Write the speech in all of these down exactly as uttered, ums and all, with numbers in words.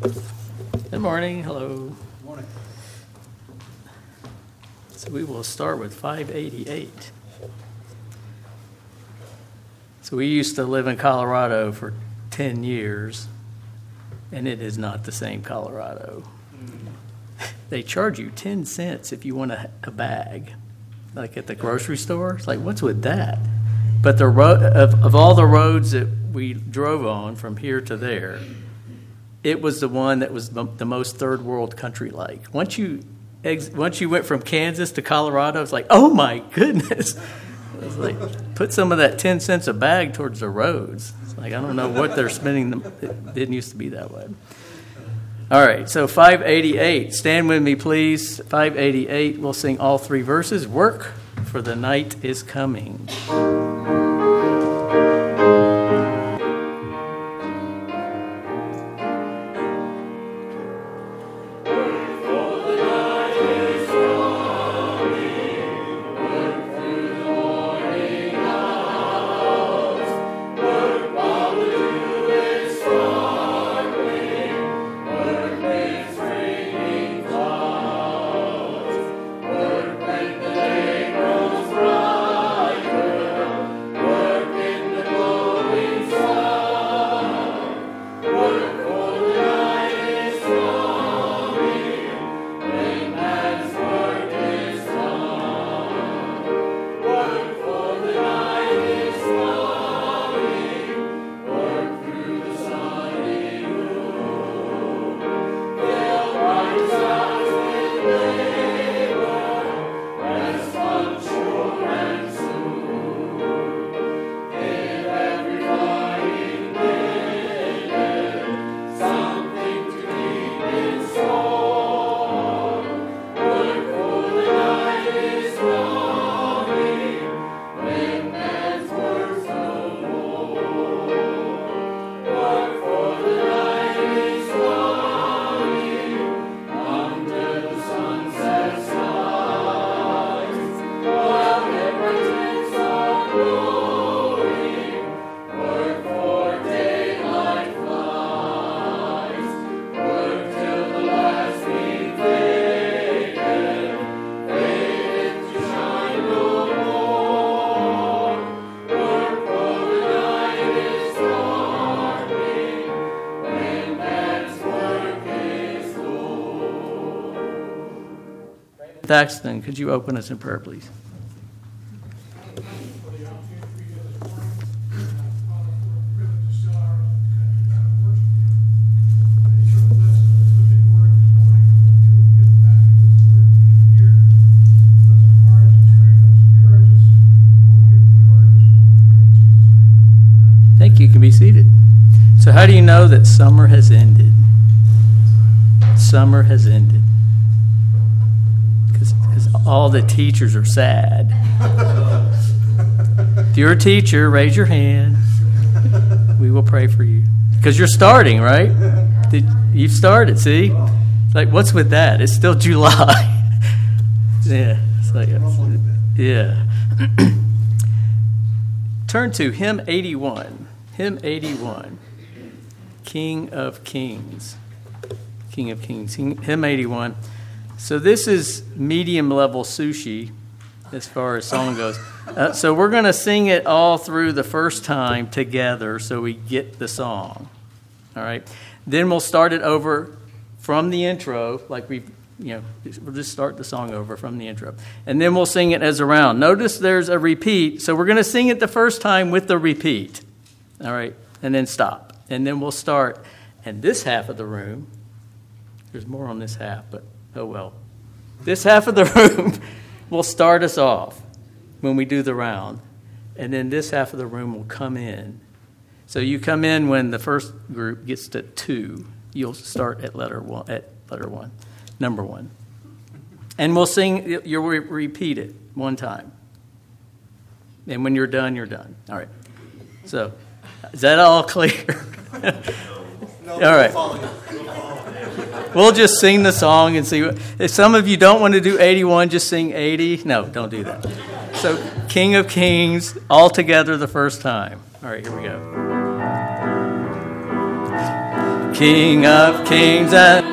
Good morning. Hello. Good morning. So we will start with five eighty-eight. So we used to live in Colorado for ten years, and it is not the same Colorado. They charge you ten cents if you want a, a bag, like at the grocery store. It's like, what's with that? But the road of, of all the roads that we drove on from here to there, it was the one that was the, the most third world country like. Once you ex, once you went from Kansas to Colorado, it's like, oh my goodness. It was like, put some of that ten cents a bag towards the roads. It's like, I don't know what they're spending. Them. It didn't used to be that way. All right, so five eighty-eight. Stand with me, please. five eighty-eight, we'll sing all three verses. Work, for the night is coming. Thaxton, could you open us in prayer, please? Thank you. You can be seated. So how do you know that summer has ended? Summer has ended. Because all the teachers are sad. If you're a teacher, raise your hand. We will pray for you. Because you're starting, right? Did, you've started, see? Like, what's with that? It's still July. Yeah. It's like, yeah. Turn to hymn eighty-one. Hymn eighty-one. King of Kings. King of Kings. Hymn eighty-one. So this is medium level sushi as far as song goes. Uh, so we're going to sing it all through the first time together so we get the song. All right. Then we'll start it over from the intro, like we, you know, we'll just start the song over from the intro. And then we'll sing it as a round. Notice there's a repeat. So we're going to sing it the first time with the repeat. All right. And then stop. And then we'll start. And this half of the room, there's more on this half, but oh, well. This half of the room will start us off when we do the round. And then this half of the room will come in. So you come in when the first group gets to two. You'll start at letter one, at letter one, number one. And we'll sing, you'll re- repeat it one time. And when you're done, you're done. All right. So, is that all clear? No, all right. We'll just sing the song and see. What, if some of you don't want to do eighty-one, just sing eighty. No, don't do that. So, King of Kings, all together the first time. All right, here we go. King of kings and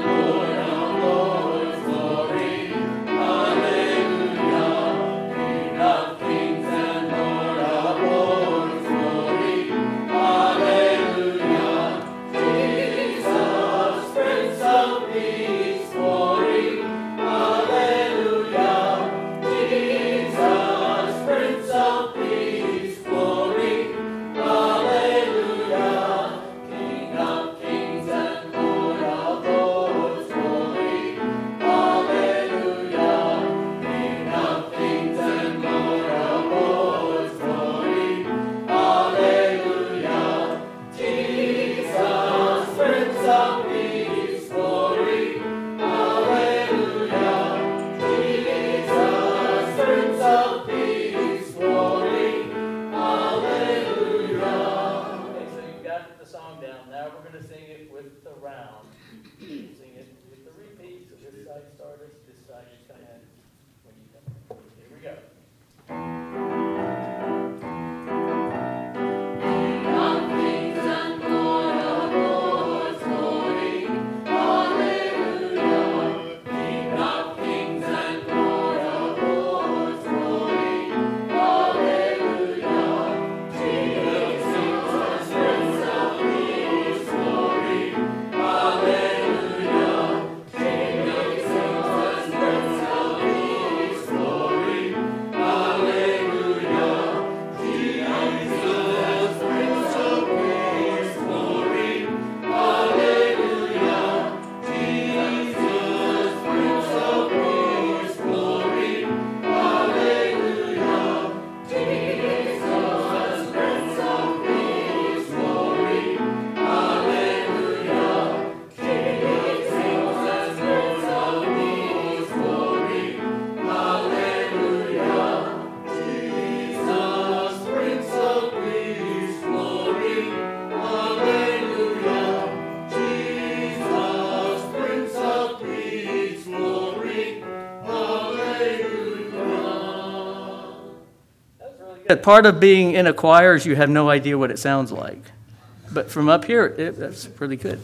part of being in a choir is you have no idea what it sounds like. But from up here, it, that's pretty good.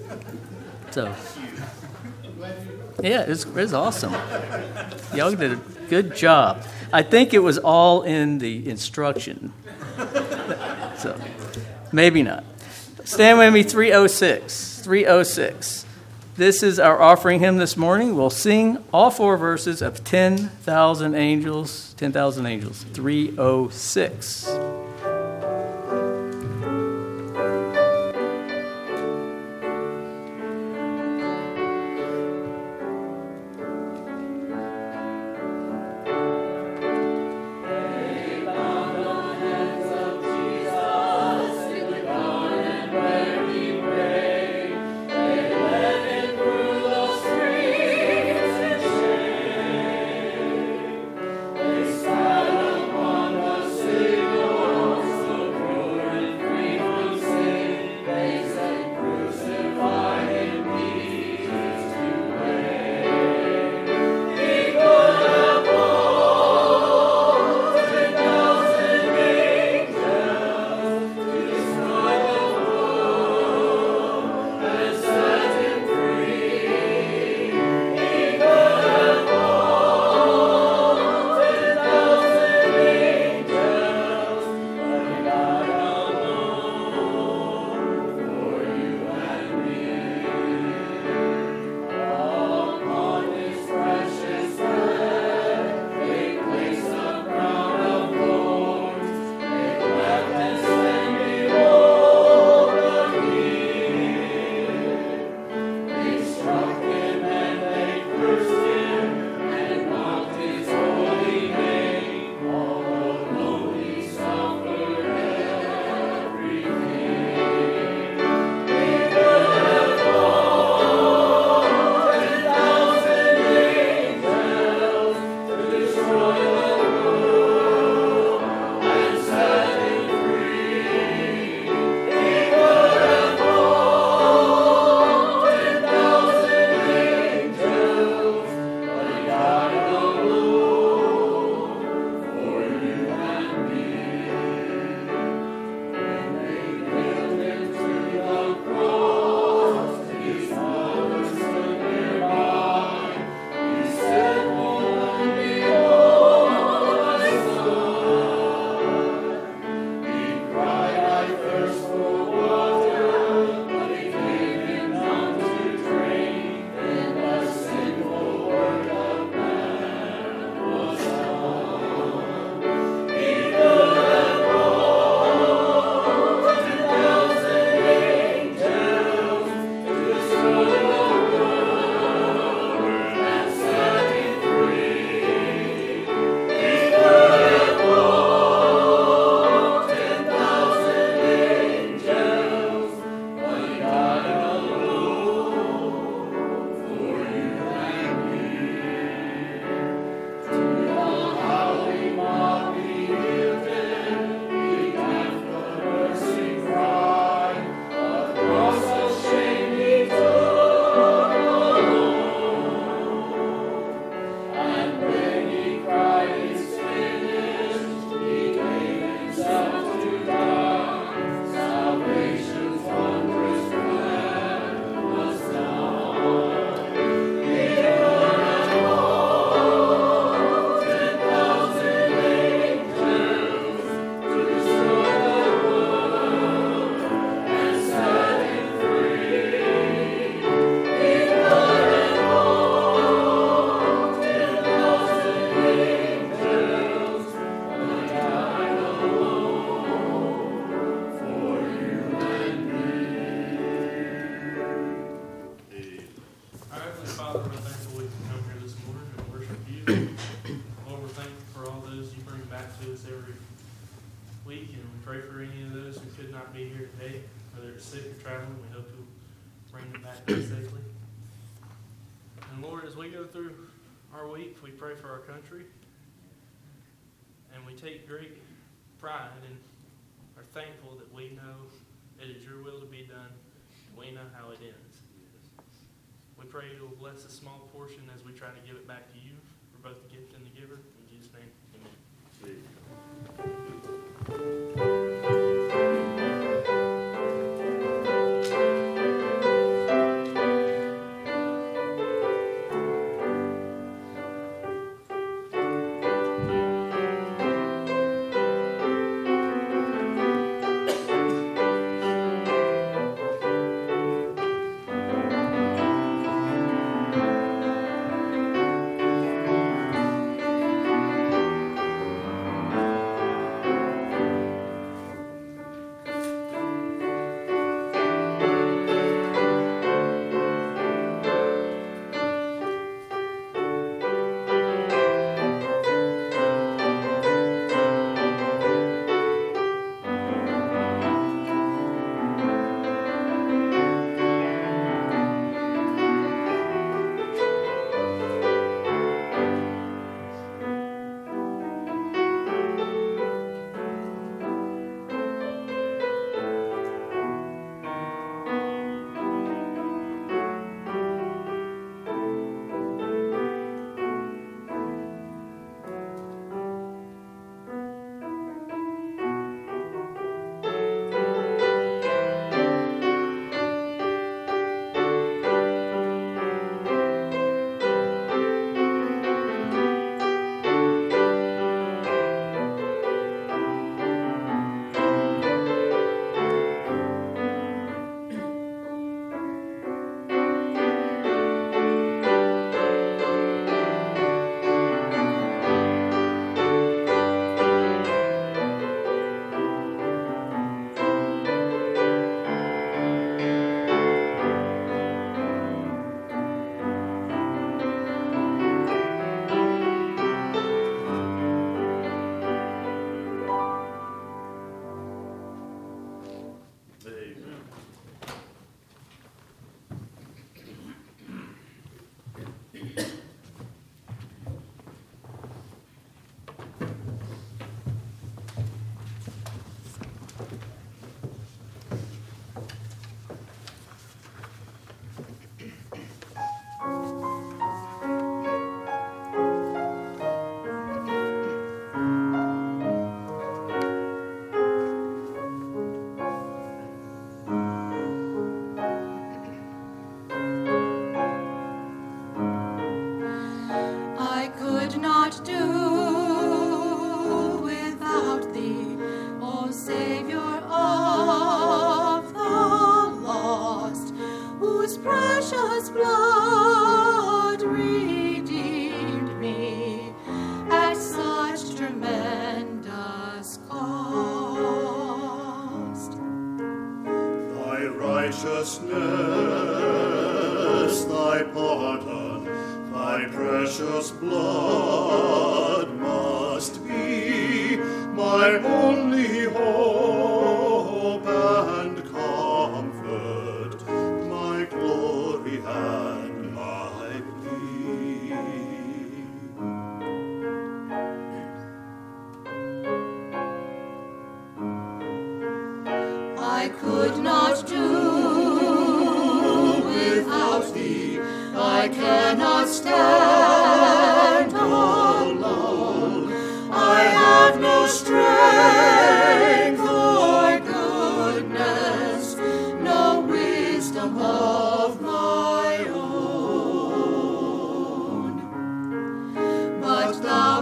So, yeah, it's, it's awesome. Y'all did a good job. I think it was all in the instruction. So, maybe not. Stand with me, three oh six. three oh six. This is our offering hymn this morning. We'll sing all four verses of ten thousand angels. ten thousand angels. three oh six. They sat upon the Savior. back home safely. And Lord, as we go through our week, we pray for our country. And we take great pride and are thankful that we know it is your will to be done, and we know how it ends. We pray you will bless a small portion as we try to give it back to you for both the gift and the giver. In Jesus' name, amen. Righteousness, thy pardon, thy precious blood must be my only hope and comfort, my glory and my plea. I could not do without thee, I cannot stand alone. I have no strength or goodness, no wisdom of my own. But thou,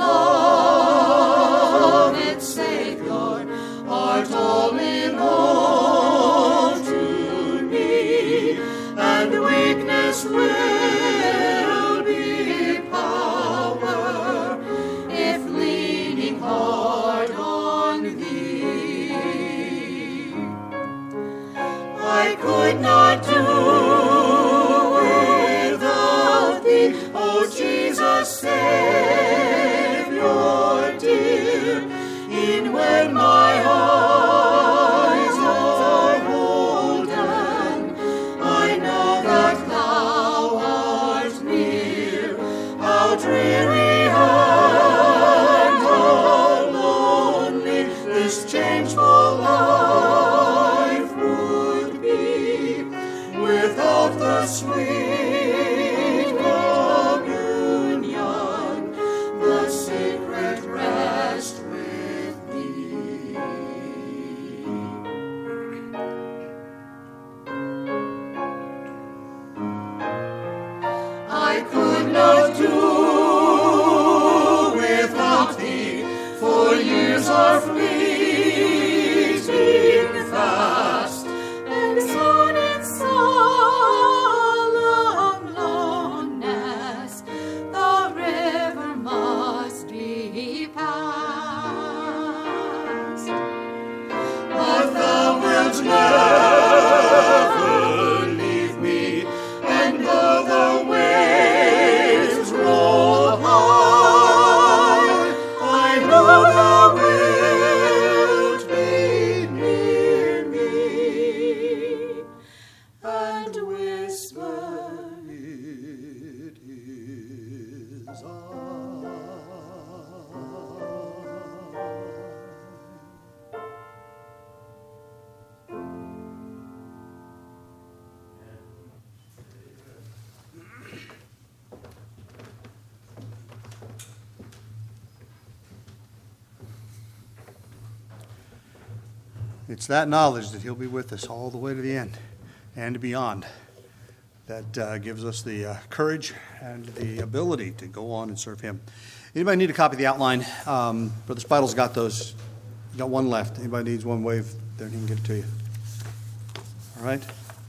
beloved Savior, art all in all to me, and weakness will be power if leaning hard on thee. I could not do without thee, O Jesus, Savior dear, in when my eyes are holden, I know sweet communion, the secret rest with thee. I could not do without thee, for years are fleeting fast, and soon in solemn loneliness the river must be passed. But thou wilt never leave me, and though the waves roll high, I know thou wilt be near me and whisper, It is I. It's that knowledge that he'll be with us all the way to the end and beyond that uh, gives us the uh, courage and the ability to go on and serve him. Anybody need a copy of the outline? Um, Brother Spidle's got those. Got one left. Anybody needs one, wave there and he can get it to you. All right?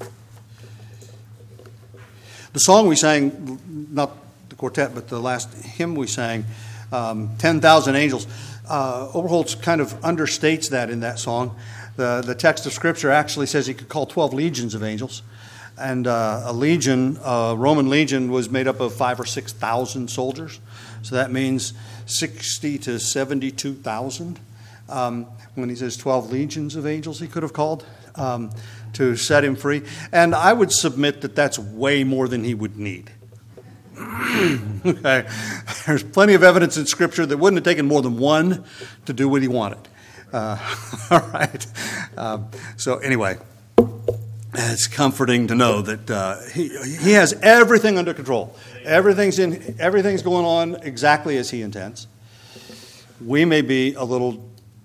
The song we sang, not the quartet, but the last hymn we sang, um, ten thousand Angels, uh, Oberholtz kind of understates that in that song. The, the text of Scripture actually says he could call twelve legions of angels. And uh, a legion, a Roman legion, was made up of five or six thousand soldiers. So that means sixty to seventy-two thousand. Um, when he says twelve legions of angels, he could have called um, to set him free. And I would submit that that's way more than he would need. Okay. There's plenty of evidence in Scripture that wouldn't have taken more than one to do what he wanted. Uh, all right. Um, so anyway, it's comforting to know that uh, he he has everything under control. Everything's in everything's going on exactly as he intends. We may be a little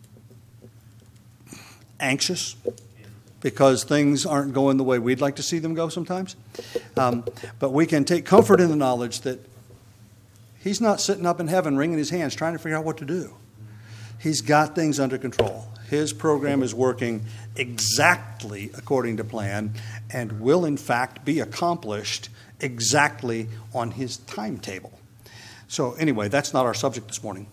anxious because things aren't going the way we'd like to see them go sometimes. Um, but we can take comfort in the knowledge that he's not sitting up in heaven wringing his hands trying to figure out what to do. He's got things under control. His program is working exactly according to plan and will, in fact, be accomplished exactly on his timetable. So anyway, that's not our subject this morning.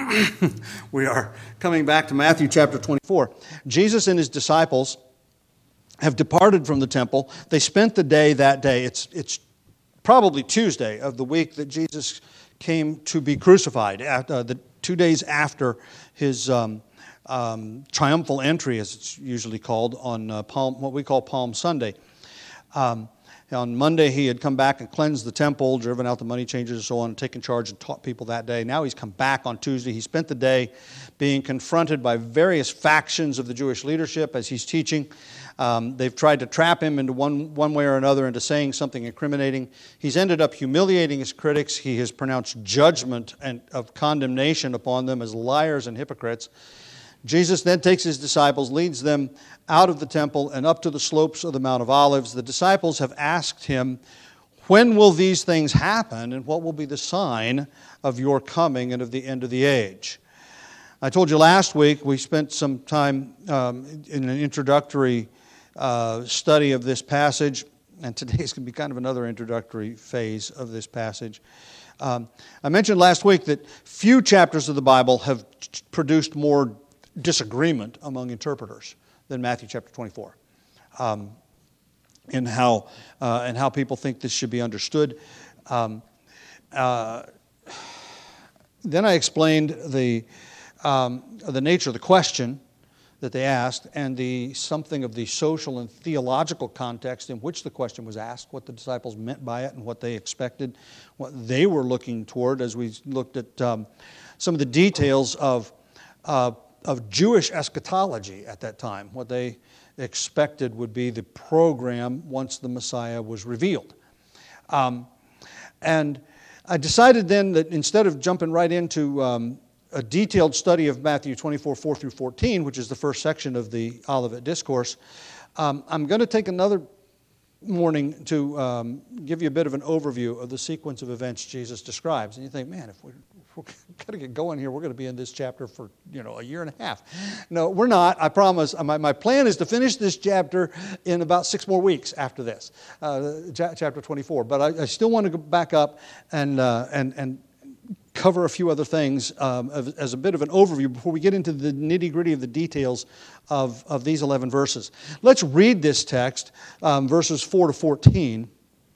We are coming back to Matthew chapter twenty-four. Jesus and his disciples have departed from the temple. They spent the day that day. It's, it's probably Tuesday of the week that Jesus came to be crucified, at, uh, the two days after his um, um, triumphal entry, as it's usually called, on uh, Palm, what we call Palm Sunday. Um, on Monday, he had come back and cleansed the temple, driven out the money changers and so on, taken charge and taught people that day. Now he's come back on Tuesday. He spent the day being confronted by various factions of the Jewish leadership as he's teaching. Um, they've tried to trap him into one, one way or another into saying something incriminating. He's ended up humiliating his critics. He has pronounced judgment and of condemnation upon them as liars and hypocrites. Jesus then takes his disciples, leads them out of the temple and up to the slopes of the Mount of Olives. The disciples have asked him, when will these things happen and what will be the sign of your coming and of the end of the age? I told you last week we spent some time um, in an introductory uh, study of this passage, and today's going to be kind of another introductory phase of this passage. Um, I mentioned last week that few chapters of the Bible have produced more disagreement among interpreters than Matthew chapter twenty-four, um, in how uh, and how people think this should be understood. Um, uh, then I explained the um, the nature of the question that they asked and the something of the social and theological context in which the question was asked, what the disciples meant by it, and what they expected, what they were looking toward as we looked at um, some of the details of. Uh, of Jewish eschatology at that time, what they expected would be the program once the Messiah was revealed. Um, and I decided then that instead of jumping right into um, a detailed study of Matthew twenty-four, four through fourteen, which is the first section of the Olivet Discourse, um, I'm going to take another morning to um, give you a bit of an overview of the sequence of events Jesus describes. And you think, man, if we're, if we're got to get going here, we're going to be in this chapter for, you know, a year and a half. No, we're not. I promise. My, my plan is to finish this chapter in about six more weeks after this, uh, chapter twenty-four. But I, I still want to go back up and uh, and and cover a few other things um, as a bit of an overview before we get into the nitty-gritty of the details of, of these eleven verses. Let's read this text, um, verses four to fourteen,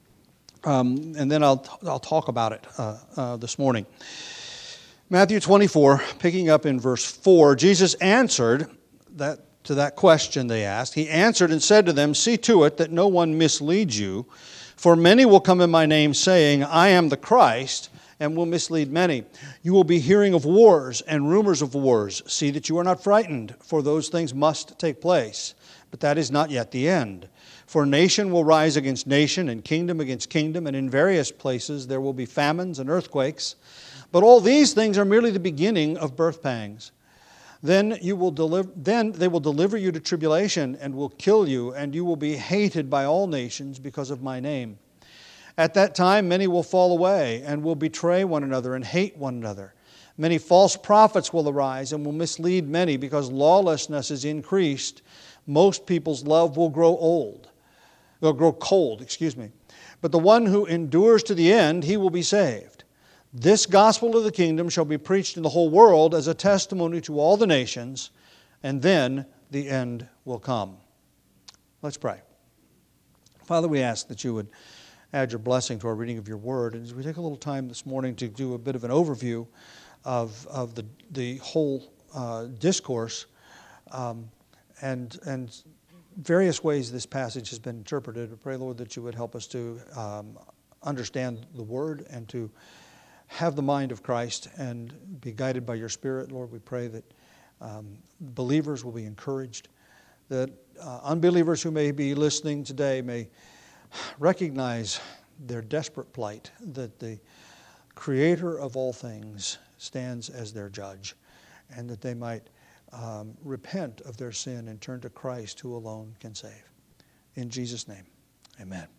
um, and then I'll, I'll talk about it uh, uh, this morning. Matthew twenty-four, picking up in verse four, Jesus answered that to that question they asked. He answered and said to them, "See to it that no one misleads you, for many will come in my name, saying, 'I am the Christ,' and will mislead many. You will be hearing of wars and rumors of wars. See that you are not frightened, for those things must take place. But that is not yet the end. For nation will rise against nation, and kingdom against kingdom, and in various places there will be famines and earthquakes. But all these things are merely the beginning of birth pangs. Then you will deliver, then they will deliver you to tribulation, and will kill you, and you will be hated by all nations because of my name. At that time, many will fall away and will betray one another and hate one another. Many false prophets will arise and will mislead many because lawlessness is increased. Most people's love will grow old, will grow cold, excuse me. But the one who endures to the end, he will be saved. This gospel of the kingdom shall be preached in the whole world as a testimony to all the nations, and then the end will come." Let's pray. Father, we ask that you would add your blessing to our reading of your word. And as we take a little time this morning to do a bit of an overview of, of the, the whole uh, discourse um, and, and various ways this passage has been interpreted, I pray, Lord, that you would help us to um, understand the word and to have the mind of Christ and be guided by your Spirit. Lord, we pray that um, believers will be encouraged, that uh, unbelievers who may be listening today may recognize their desperate plight, that the Creator of all things stands as their judge, and that they might um, repent of their sin and turn to Christ, who alone can save. In Jesus' name, amen.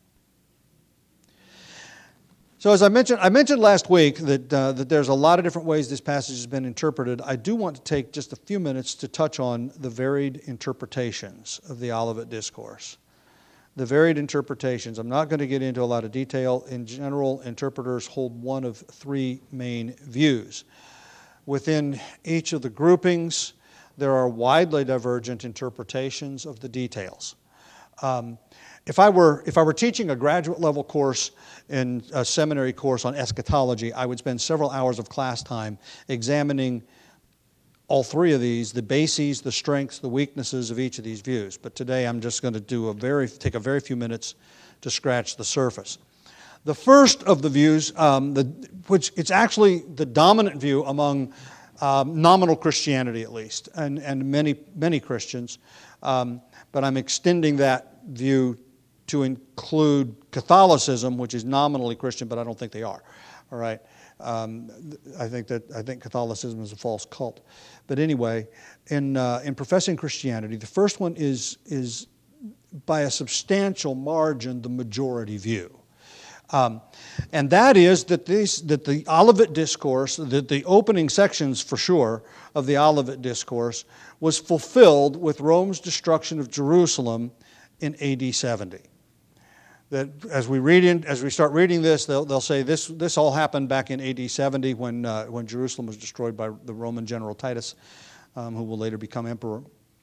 So as I mentioned, I mentioned last week that uh, that there's a lot of different ways this passage has been interpreted. I do want to take just a few minutes to touch on the varied interpretations of the Olivet Discourse. The varied interpretations. I'm not going to get into a lot of detail. In general, interpreters hold one of three main views. Within each of the groupings, there are widely divergent interpretations of the details. Um, if I were if I were teaching a graduate level course in a seminary course on eschatology, I would spend several hours of class time examining all three of these, the bases, the strengths, the weaknesses of each of these views. But today I'm just going to do a very take a very few minutes to scratch the surface. The first of the views, um, the, which it's actually the dominant view among um, nominal Christianity at least, and, and many many Christians, um, but I'm extending that view to include Catholicism, which is nominally Christian, but I don't think they are. All right. Um, I think that I think Catholicism is a false cult, but anyway, in uh, in professing Christianity, the first one is is by a substantial margin the majority view, um, and that is that this that the Olivet Discourse, that the opening sections for sure of the Olivet Discourse was fulfilled with Rome's destruction of Jerusalem in A D seventy. That as we read in, as we start reading this, they'll they'll say this this all happened back in A D seventy when uh, when Jerusalem was destroyed by the Roman general Titus, um, who will later become emperor.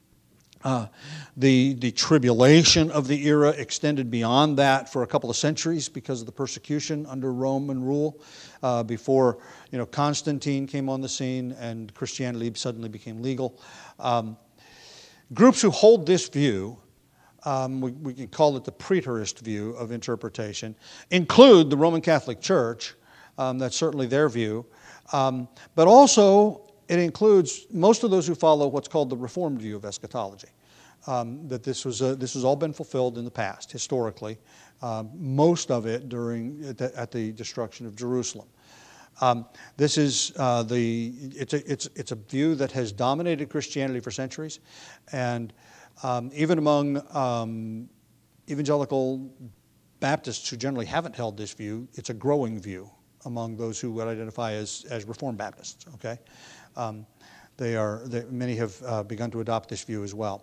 Uh, the the tribulation of the era extended beyond that for a couple of centuries because of the persecution under Roman rule, uh, before you know Constantine came on the scene and Christianity suddenly became legal. Um, groups who hold this view. Um, we, we can call it the preterist view of interpretation, include the Roman Catholic Church. Um, that's certainly their view. Um, but also, it includes most of those who follow what's called the Reformed view of eschatology. um, that this was a, this has all been fulfilled in the past, historically, uh, most of it during at the, at the destruction of Jerusalem. Um, this is uh, the it's a, it's it's a view that has dominated Christianity for centuries, and um, even among um, evangelical Baptists who generally haven't held this view, it's a growing view among those who would identify as as Reformed Baptists. Okay, um, they are they, many have uh, begun to adopt this view as well.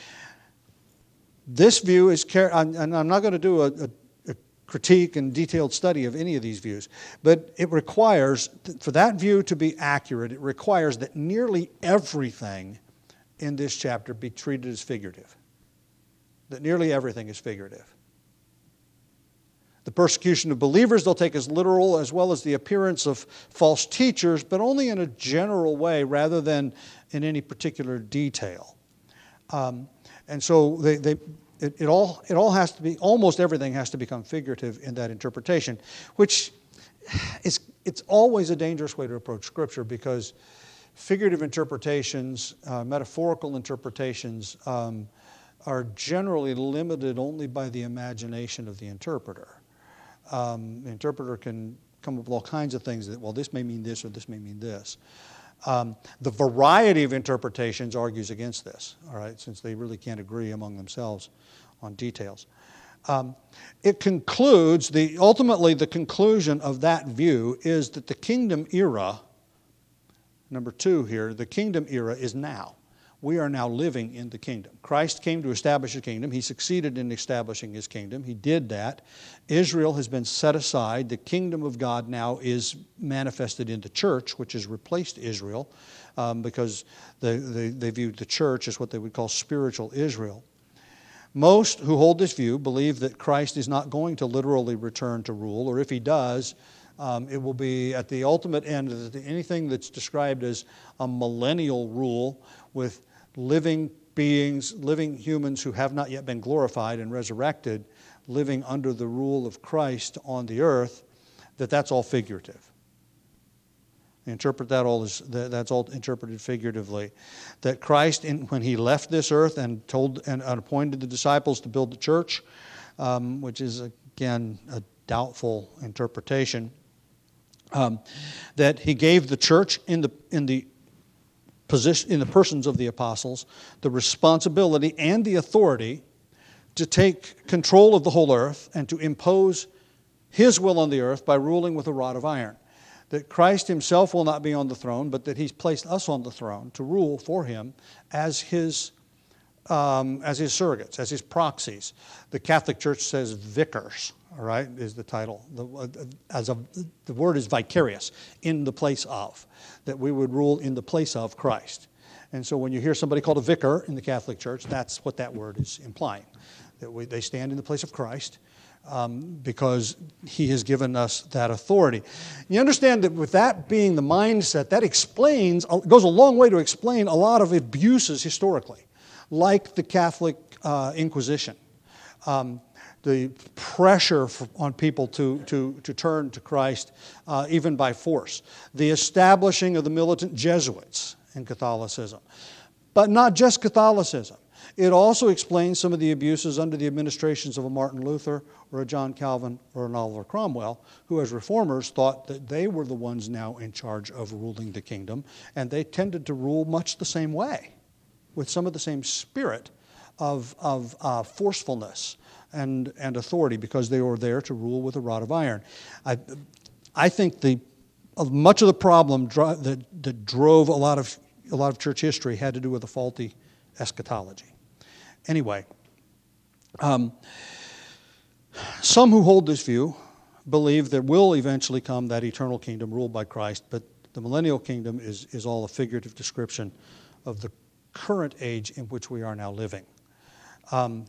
This view is, and I'm not going to do a, a critique and detailed study of any of these views, but it requires, for that view to be accurate, it requires that nearly everything in this chapter be treated as figurative. That nearly everything is figurative. The persecution of believers they'll take as literal, as well as the appearance of false teachers, but only in a general way rather than in any particular detail. Um, and so they, they It, it all it all has to be, almost everything has to become figurative in that interpretation, which is it's always a dangerous way to approach Scripture, because figurative interpretations, uh, metaphorical interpretations, um, are generally limited only by the imagination of the interpreter. Um, the interpreter can come up with all kinds of things that, well, this may mean this or this may mean this. Um, the variety of interpretations argues against this, all right, since they really can't agree among themselves on details. Um, it concludes, the ultimately the conclusion of that view is that the kingdom era, number two here, the kingdom era is now. We are now living in the kingdom. Christ came to establish a kingdom. He succeeded in establishing his kingdom. He did that. Israel has been set aside. The kingdom of God now is manifested in the church, which has replaced Israel, um, because they, they, they viewed the church as what they would call spiritual Israel. Most who hold this view believe that Christ is not going to literally return to rule, or if he does, um, it will be at the ultimate end of anything that's described as a millennial rule with living beings, living humans who have not yet been glorified and resurrected, living under the rule of Christ on the earth, that that's all figurative. Interpret that all as that's all interpreted figuratively. That Christ, in, when he left this earth and told and appointed the disciples to build the church, um, which is again a doubtful interpretation, um, that he gave the church in the in the position in the persons of the apostles the responsibility and the authority to take control of the whole earth and to impose his will on the earth by ruling with a rod of iron. That Christ himself will not be on the throne, but that he's placed us on the throne to rule for him as his um, as his surrogates, as his proxies. The Catholic Church says vicars, all right, is the title. The, as a, the word is vicarious, in the place of, that we would rule in the place of Christ. And so when you hear somebody called a vicar in the Catholic Church, that's what that word is implying, that we, they stand in the place of Christ. Um, because he has given us that authority. You understand that with that being the mindset, that explains, goes a long way to explain a lot of abuses historically, like the Catholic uh, Inquisition, um, the pressure for, on people to, to, to turn to Christ, uh, even by force, the establishing of the militant Jesuits in Catholicism, but not just Catholicism. It also explains some of the abuses under the administrations of a Martin Luther or a John Calvin or an Oliver Cromwell, who as reformers thought that they were the ones now in charge of ruling the kingdom, and they tended to rule much the same way, with some of the same spirit of, of uh, forcefulness and, and authority, because they were there to rule with a rod of iron. I, I think the much of the problem dro- that, that drove a lot of a lot of church history had to do with a faulty eschatology. Anyway, um, some who hold this view believe there will eventually come that eternal kingdom ruled by Christ, but the millennial kingdom is, is all a figurative description of the current age in which we are now living. Um,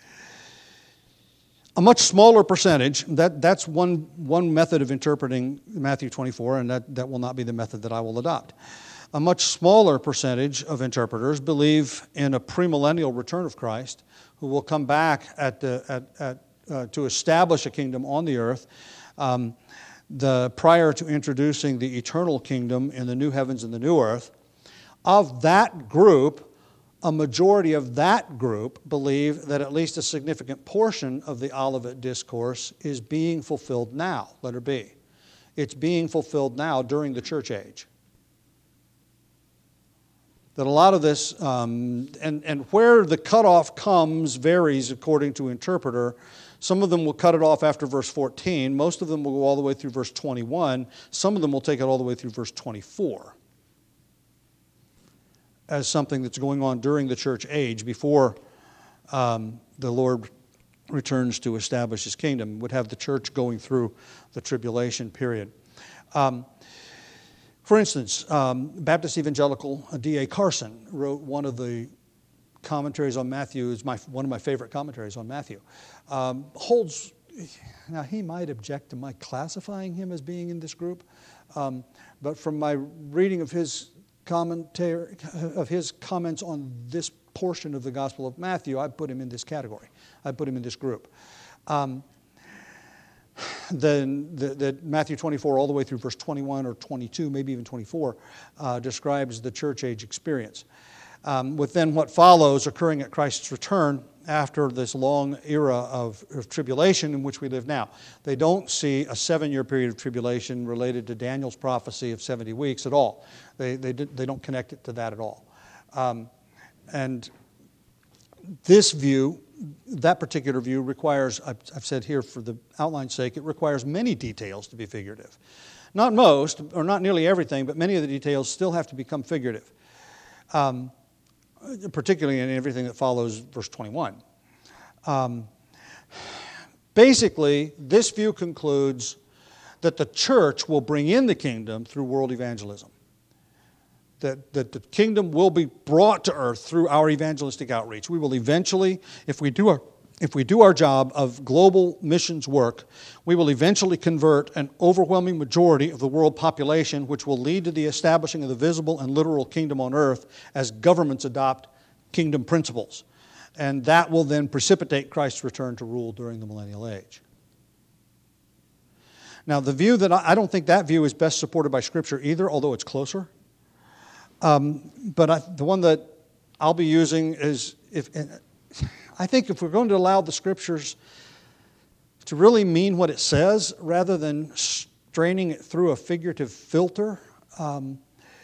a much smaller percentage, that, that's one, one method of interpreting Matthew twenty-four, and that, that will not be the method that I will adopt. A much smaller percentage of interpreters believe in a premillennial return of Christ, who will come back at the, at, at, uh, to establish a kingdom on the earth um, the, prior to introducing the eternal kingdom in the new heavens and the new earth. Of that group, a majority of that group believe that at least a significant portion of the Olivet Discourse is being fulfilled now, letter B. It's being fulfilled now during the church age. That a lot of this, um, and, and where the cutoff comes varies according to interpreter. Some of them will cut it off after verse fourteen. Most of them will go all the way through verse twenty-one. Some of them will take it all the way through verse twenty-four as something that's going on during the church age before um, the Lord returns to establish His kingdom. Would have the church going through the tribulation period. Um, For instance, um, Baptist Evangelical D A Carson wrote one of the commentaries on Matthew, is my one of my favorite commentaries on Matthew. Um, holds, now he might object to my classifying him as being in this group, um, but from my reading of his commentary, of his comments on this portion of the Gospel of Matthew, I put him in this category. I put him in this group. Um, Then the, the Matthew twenty-four all the way through verse twenty-one or twenty-two, maybe even twenty-four, uh, describes the church age experience. Um, with then what follows occurring at Christ's return after this long era of, of tribulation in which we live now. They don't see a seven-year period of tribulation related to Daniel's prophecy of seventy weeks at all. They, they, they don't connect it to that at all. Um, and this view, that particular view requires, I've said here for the outline's sake, it requires many details to be figurative. Not most, or not nearly everything, but many of the details still have to become figurative, um, particularly in everything that follows verse twenty-one. Um, basically, this view concludes that the church will bring in the kingdom through world evangelism. That, that the kingdom will be brought to earth through our evangelistic outreach. We will eventually, if we do our, if we do our job of global missions work, we will eventually convert an overwhelming majority of the world population, which will lead to the establishing of the visible and literal kingdom on earth as governments adopt kingdom principles. And that will then precipitate Christ's return to rule during the millennial age. Now, the view that I, I don't think that view is best supported by Scripture either, although it's closer. Um, but I, the one that I'll be using is, if I think if we're going to allow the Scriptures to really mean what it says, rather than straining it through a figurative filter, um,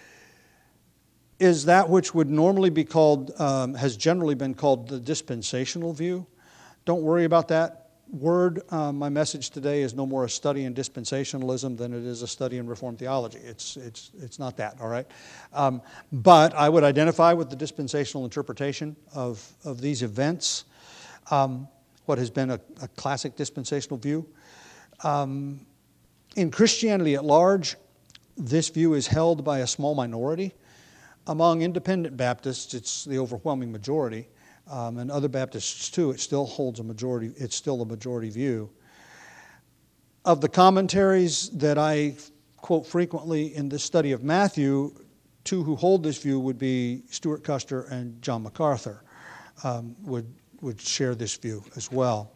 is that which would normally be called, um, has generally been called the dispensational view. Don't worry about that word. Uh, my message today is no more a study in dispensationalism than it is a study in Reformed theology. It's it's it's not that, all right? Um, but I would identify with the dispensational interpretation of, of these events, um, what has been a, a classic dispensational view. Um, in Christianity at large, this view is held by a small minority. Among independent Baptists, it's the overwhelming majority. Um, and other Baptists too, it still holds a majority, it's still a majority view. Of the commentaries that I quote frequently in this study of Matthew, two who hold this view would be Stuart Custer and John MacArthur, um, would, would share this view as well.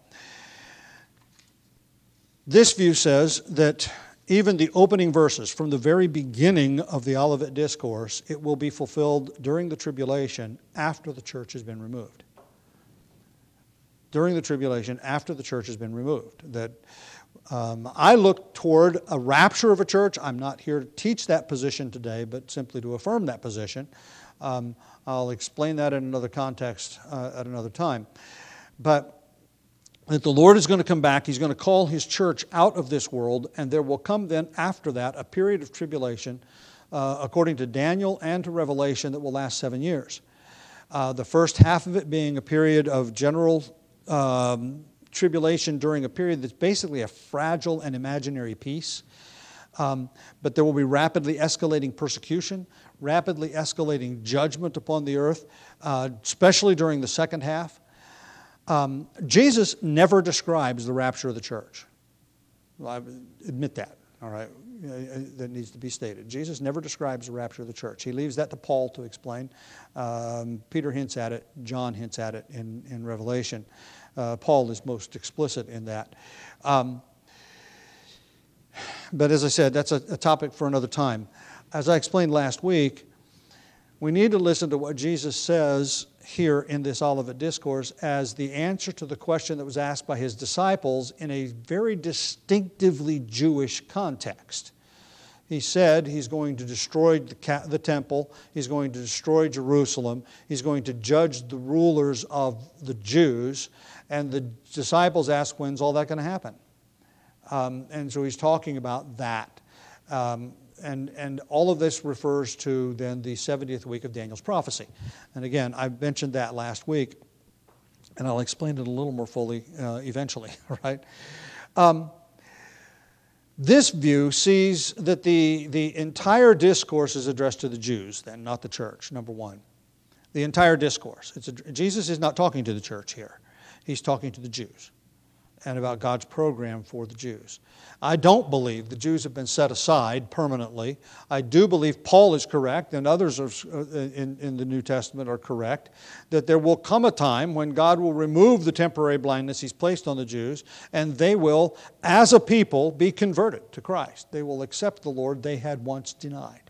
This view says that even the opening verses from the very beginning of the Olivet Discourse, it will be fulfilled during the tribulation after the church has been removed. During the tribulation after the church has been removed. That um, I look toward a rapture of a church. I'm not here to teach that position today, but simply to affirm that position. Um, I'll explain that in another context uh, at another time. But that the Lord is going to come back, He's going to call His church out of this world, and there will come then after that a period of tribulation, uh, according to Daniel and to Revelation, that will last seven years. Uh, the first half of it being a period of general um, tribulation during a period that's basically a fragile and imaginary peace. Um, but there will be rapidly escalating persecution, rapidly escalating judgment upon the earth, uh, especially during the second half. Um, Jesus never describes the rapture of the church. Well, I admit that, all right? That needs to be stated. Jesus never describes the rapture of the church. He leaves that to Paul to explain. Um, Peter hints at it. John hints at it in, in Revelation. Uh, Paul is most explicit in that. Um, but as I said, that's a, a topic for another time. As I explained last week, we need to listen to what Jesus says here in this Olivet Discourse as the answer to the question that was asked by his disciples in a very distinctively Jewish context. He said he's going to destroy the, the temple, he's going to destroy Jerusalem, he's going to judge the rulers of the Jews, and the disciples asked, when's all that going to happen? Um, and so he's talking about that. Um, And, and all of this refers to then the seventieth week of Daniel's prophecy. And again, I mentioned that last week, and I'll explain it a little more fully uh, eventually, right? Um, this view sees that the, the entire discourse is addressed to the Jews, then, not the church, number one. The entire discourse. It's a, Jesus is not talking to the church here. He's talking to the Jews and about God's program for the Jews. I don't believe the Jews have been set aside permanently. I do believe Paul is correct, and others are, in, in the New Testament are correct, that there will come a time when God will remove the temporary blindness He's placed on the Jews, and they will, as a people, be converted to Christ. They will accept the Lord they had once denied.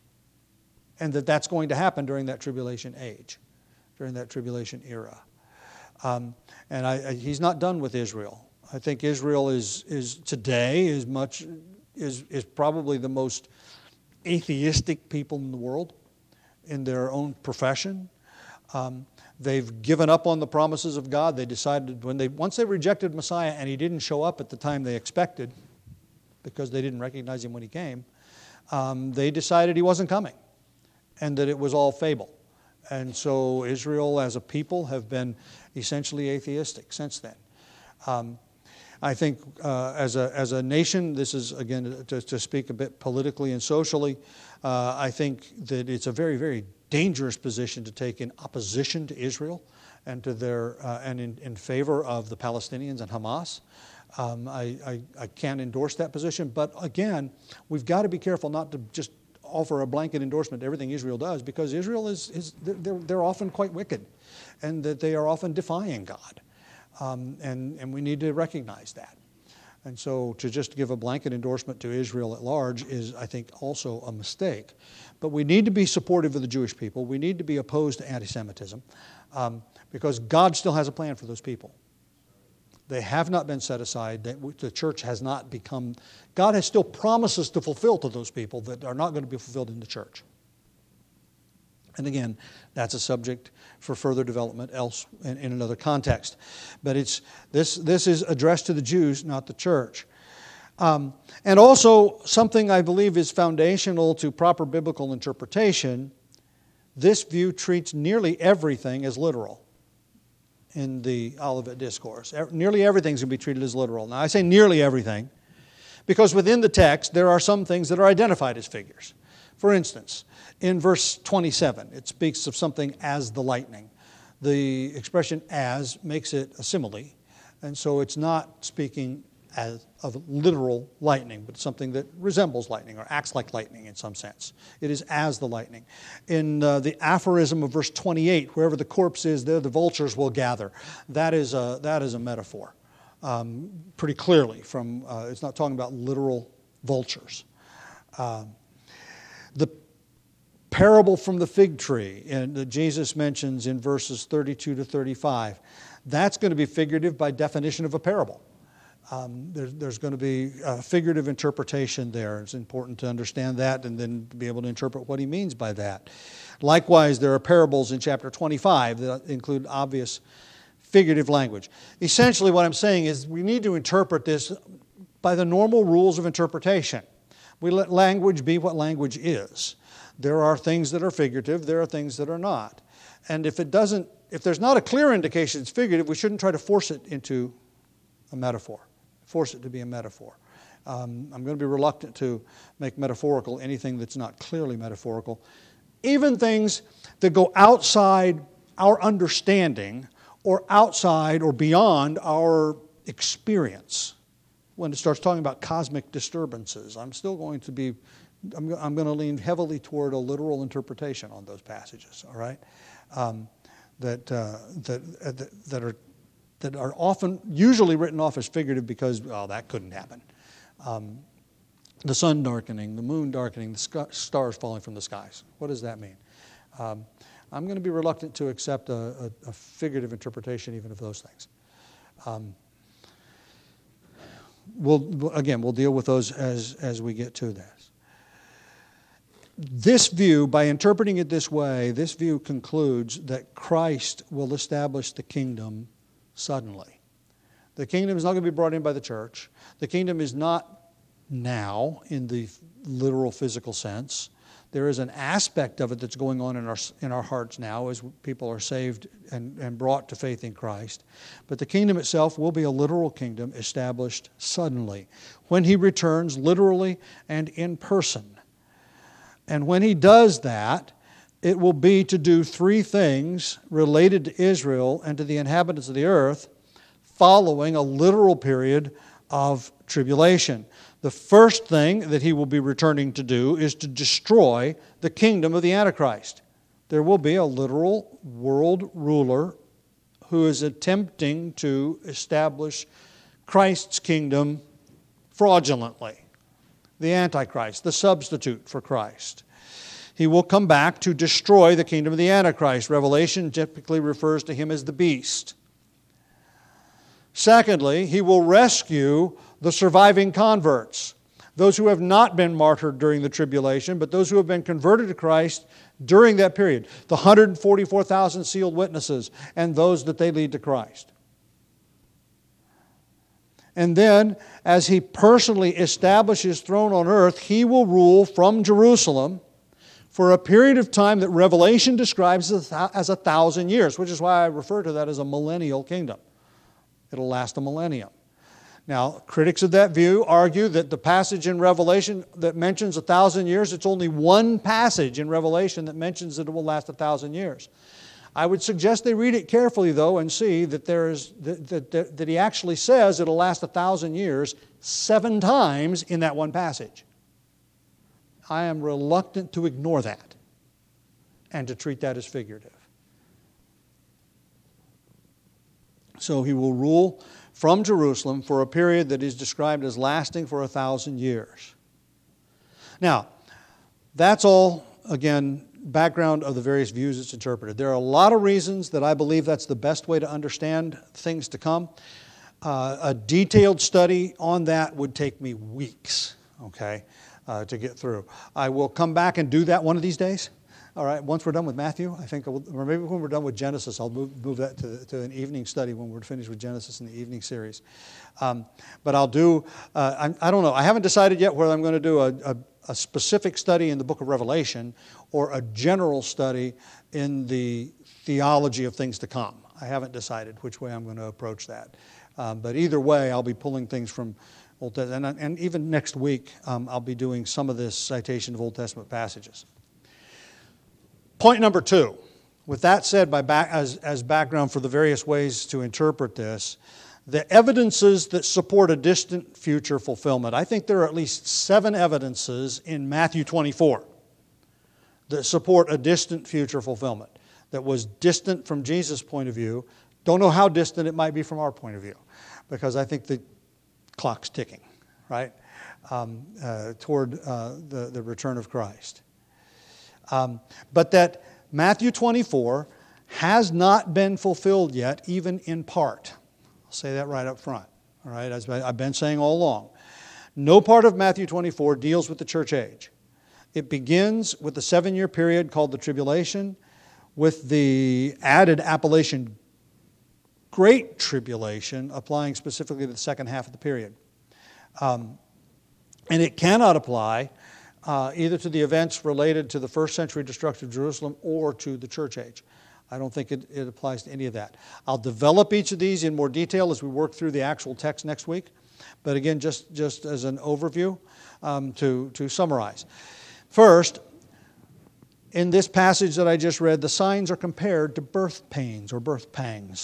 And that that's going to happen during that tribulation age, during that tribulation era. Um, and I, I, he's not done with Israel. I think Israel is is today is much is is probably the most atheistic people in the world in their own profession. Um, they've given up on the promises of God. They decided when they once they rejected Messiah and He didn't show up at the time they expected because they didn't recognize Him when He came. Um, they decided He wasn't coming, and that it was all fable. And so Israel as a people have been essentially atheistic since then. Um, I think uh, as a as a nation, this is, again, to, to speak a bit politically and socially, uh, I think that it's a very, very dangerous position to take in opposition to Israel and to their uh, and in, in favor of the Palestinians and Hamas. Um, I, I, I can't endorse that position, but again, we've got to be careful not to just offer a blanket endorsement to everything Israel does, because Israel is, is they're, they're often quite wicked, and that they are often defying God. Um, and, and we need to recognize that. And so to just give a blanket endorsement to Israel at large is, I think, also a mistake. But we need to be supportive of the Jewish people. We need to be opposed to anti-Semitism, um, because God still has a plan for those people. They have not been set aside. The church has not become... God has still promises to fulfill to those people that are not going to be fulfilled in the church. And again, that's a subject for further development else in, in another context. But it's this this is addressed to the Jews, not the church. Um, and also, something I believe is foundational to proper biblical interpretation, this view treats nearly everything as literal in the Olivet Discourse. Nearly everything is going to be treated as literal. Now, I say nearly everything because within the text there are some things that are identified as figures. For instance, in verse twenty-seven, it speaks of something as the lightning. The expression as makes it a simile, and so it's not speaking as of literal lightning, but something that resembles lightning or acts like lightning in some sense. It is as the lightning. In uh, the aphorism of verse twenty-eight, wherever the corpse is, there the vultures will gather. That is a, that is a metaphor, um, pretty clearly. From uh, it's not talking about literal vultures. Um, the parable from the fig tree and that Jesus mentions in verses thirty-two to thirty-five, that's going to be figurative by definition of a parable. Um, there, there's going to be a figurative interpretation there. It's important to understand that and then be able to interpret what he means by that. Likewise, there are parables in chapter twenty-five that include obvious figurative language. Essentially, what I'm saying is we need to interpret this by the normal rules of interpretation. We let language be what language is. There are things that are figurative, there are things that are not. And if it doesn't, if there's not a clear indication it's figurative, we shouldn't try to force it into a metaphor. Force it to be a metaphor. Um, I'm going to be reluctant to make metaphorical anything that's not clearly metaphorical. Even things that go outside our understanding or outside or beyond our experience. When it starts talking about cosmic disturbances, I'm still going to be, I'm, I'm going to lean heavily toward a literal interpretation on those passages, all right? Um, that, uh, that, uh, that, that are that are often, usually written off as figurative because, oh, that couldn't happen. Um, the sun darkening, the moon darkening, the sc- stars falling from the skies. What does that mean? Um, I'm going to be reluctant to accept a, a, a figurative interpretation even of those things. Um, we'll, again, we'll deal with those as, as we get to this. This view, by interpreting it this way, this view concludes that Christ will establish the kingdom suddenly. The kingdom is not going to be brought in by the church. The kingdom is not now in the literal physical sense. There is an aspect of it that's going on in our in our hearts now as people are saved and, and brought to faith in Christ. But the kingdom itself will be a literal kingdom established suddenly when He returns literally and in person. And when He does that, it will be to do three things related to Israel and to the inhabitants of the earth following a literal period of tribulation. The first thing that He will be returning to do is to destroy the kingdom of the Antichrist. There will be a literal world ruler who is attempting to establish Christ's kingdom fraudulently. The Antichrist, the substitute for Christ. He will come back to destroy the kingdom of the Antichrist. Revelation typically refers to him as the beast. Secondly, He will rescue the surviving converts, those who have not been martyred during the tribulation, but those who have been converted to Christ during that period, the one hundred forty-four thousand sealed witnesses and those that they lead to Christ. And then, as He personally establishes His throne on earth, He will rule from Jerusalem for a period of time that Revelation describes as a thousand years, which is why I refer to that as a millennial kingdom. It'll last a millennium. Now, critics of that view argue that the passage in Revelation that mentions a thousand years, it's only one passage in Revelation that mentions that it will last a thousand years. I would suggest they read it carefully, though, and see that there is that, that, that, that he actually says it'll last a thousand years seven times in that one passage. I am reluctant to ignore that and to treat that as figurative. So He will rule from Jerusalem for a period that is described as lasting for a thousand years. Now, that's all, again, background of the various views it's interpreted. There are a lot of reasons that I believe that's the best way to understand things to come. Uh, a detailed study on that would take me weeks, okay, uh, to get through. I will come back and do that one of these days. All right, once we're done with Matthew, I think, or maybe when we're done with Genesis, I'll move, move that to, to an evening study when we're finished with Genesis in the evening series. Um, but I'll do, uh, I, I don't know, I haven't decided yet whether I'm going to do a, a, a specific study in the book of Revelation or a general study in the theology of things to come. I haven't decided which way I'm going to approach that. Um, but either way, I'll be pulling things from Old Testament. And, and even next week, um, I'll be doing some of this citation of Old Testament passages. Point number two. With that said, by back, as, as background for the various ways to interpret this, the evidences that support a distant future fulfillment. I think there are at least seven evidences in Matthew twenty-four that support a distant future fulfillment that was distant from Jesus' point of view. Don't know how distant it might be from our point of view, because I think the clock's ticking, right, um, uh, toward uh, the, the return of Christ. Um, but that Matthew twenty-four has not been fulfilled yet, even in part. I'll say that right up front. All right, as I've been saying all along. No part of Matthew twenty-four deals with the church age. It begins with the seven-year period called the tribulation, with the added appellation Great Tribulation, applying specifically to the second half of the period. Um, and it cannot apply Uh, either to the events related to the first century destruction of Jerusalem or to the church age. I don't think it, it applies to any of that. I'll develop each of these in more detail as we work through the actual text next week. But again, just, just as an overview um, to, to summarize. First, in this passage that I just read, the signs are compared to birth pains or birth pangs.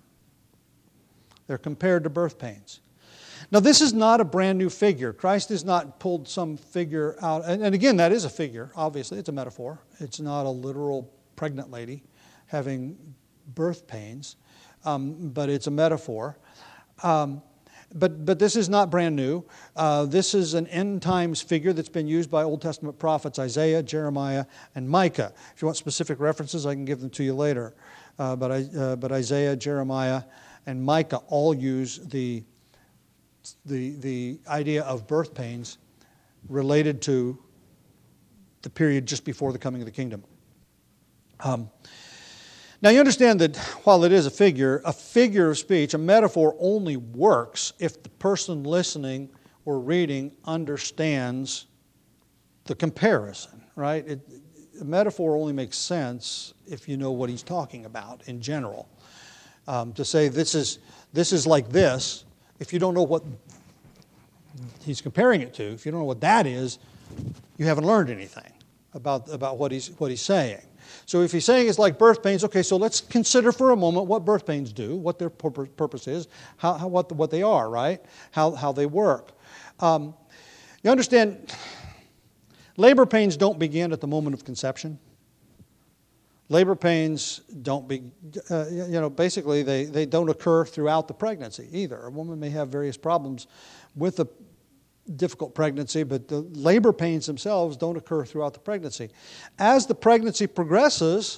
They're compared to birth pains. Now, this is not a brand new figure. Christ has not pulled some figure out. And, and again, that is a figure, obviously. It's a metaphor. It's not a literal pregnant lady having birth pains, um, but it's a metaphor. Um, but but this is not brand new. Uh, this is an end times figure that's been used by Old Testament prophets Isaiah, Jeremiah, and Micah. If you want specific references, I can give them to you later. Uh, but I, uh, but Isaiah, Jeremiah, and Micah all use the the the idea of birth pains related to the period just before the coming of the kingdom. Um, now you understand that while it is a figure, a figure of speech, a metaphor only works if the person listening or reading understands the comparison, right? It, a metaphor only makes sense if you know what he's talking about in general. Um, to say this is this is like this, if you don't know what he's comparing it to, if you don't know what that is, you haven't learned anything about, about what he's what he's saying. So if he's saying it's like birth pains, okay, so let's consider for a moment what birth pains do, what their purpose is, how, how what what they are, right? How how they work. Um, you understand, labor pains don't begin at the moment of conception. Labor pains don't be, uh, you know, basically they, they don't occur throughout the pregnancy either. A woman may have various problems with a difficult pregnancy, but the labor pains themselves don't occur throughout the pregnancy. As the pregnancy progresses,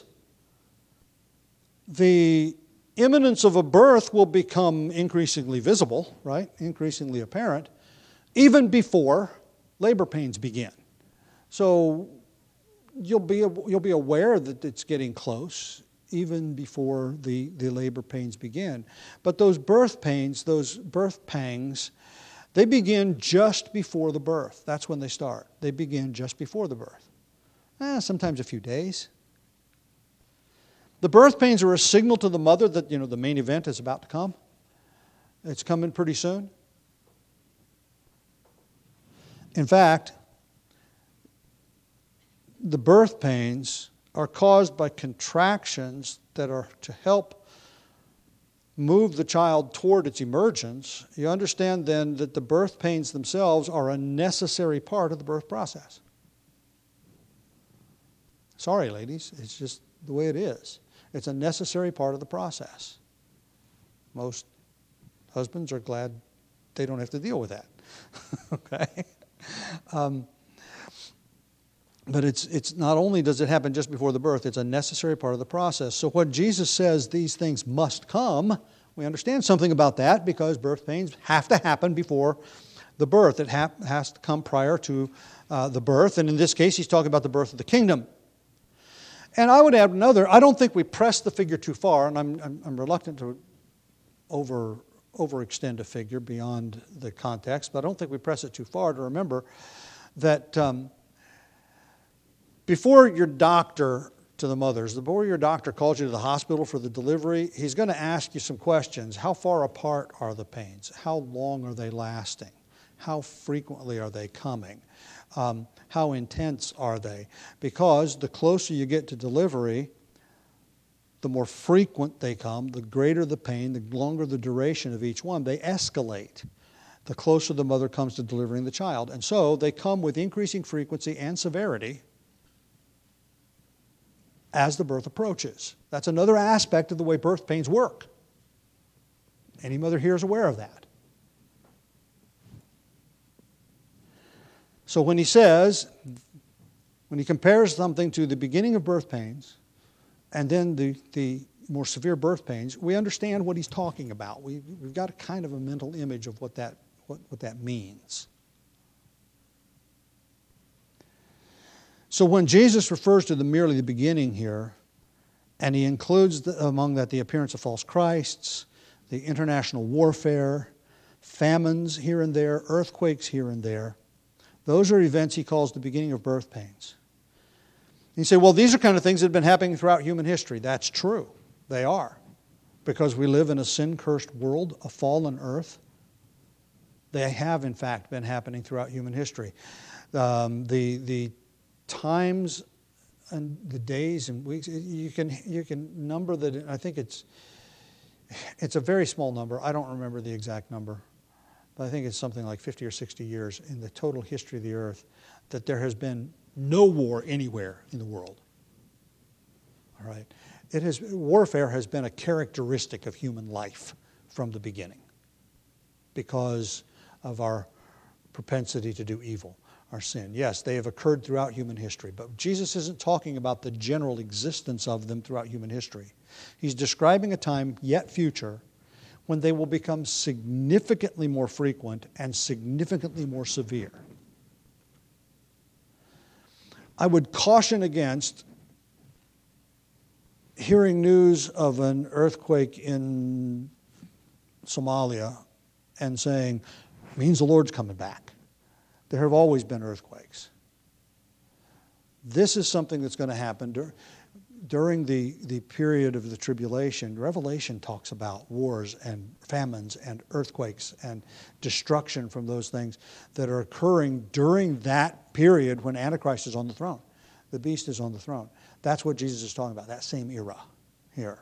the imminence of a birth will become increasingly visible, right? Increasingly apparent, even before labor pains begin. So you'll be you'll be aware that it's getting close even before the, the labor pains begin. But those birth pains, those birth pangs, they begin just before the birth. That's when they start. They begin just before the birth. Eh, sometimes a few days. The birth pains are a signal to the mother that, you know, the main event is about to come. It's coming pretty soon. In fact, the birth pains are caused by contractions that are to help move the child toward its emergence. You understand then that the birth pains themselves are a necessary part of the birth process. Sorry, ladies, it's just the way it is. It's a necessary part of the process. Most husbands are glad they don't have to deal with that. Okay? Um, But it's it's not only does it happen just before the birth, it's a necessary part of the process. So when Jesus says these things must come, we understand something about that because birth pains have to happen before the birth. It ha- has to come prior to uh, the birth. And in this case, he's talking about the birth of the kingdom. And I would add another, I don't think we press the figure too far, and I'm, I'm, I'm reluctant to over overextend a figure beyond the context, but I don't think we press it too far to remember that Um, Before your doctor, to the mothers, before your doctor calls you to the hospital for the delivery, he's going to ask you some questions. How far apart are the pains? How long are they lasting? How frequently are they coming? Um, how intense are they? Because the closer you get to delivery, the more frequent they come, the greater the pain, the longer the duration of each one. They escalate the closer the mother comes to delivering the child. And so they come with increasing frequency and severity as the birth approaches. That's another aspect of the way birth pains work. Any mother here is aware of that. So when he says, when he compares something to the beginning of birth pains and then the, the more severe birth pains, we understand what he's talking about. We, we've got a kind of a mental image of what that, what, what that means. So when Jesus refers to the merely the beginning here, and he includes the, among that the appearance of false Christs, the international warfare, famines here and there, earthquakes here and there, those are events he calls the beginning of birth pains. And you say, well, these are kind of things that have been happening throughout human history. That's true. They are. Because we live in a sin-cursed world, a fallen earth. They have, in fact, been happening throughout human history. Um, the the times and the days and weeks, you can you can number that. I think it's it's a very small number. I don't remember the exact number, but I think it's something like fifty or sixty years in the total history of the earth that there has been no war anywhere in the world. All right, it has warfare has been a characteristic of human life from the beginning. because of our propensity to do evil, our sin. Yes, they have occurred throughout human history, but Jesus isn't talking about the general existence of them throughout human history. He's describing a time yet future when they will become significantly more frequent and significantly more severe. I would caution against hearing news of an earthquake in Somalia and saying, means the Lord's coming back. There have always been earthquakes. This is something that's going to happen dur- during the, the period of the tribulation. Revelation talks about wars and famines and earthquakes and destruction from those things that are occurring during that period when Antichrist is on the throne. The beast is on the throne. That's what Jesus is talking about, that same era here.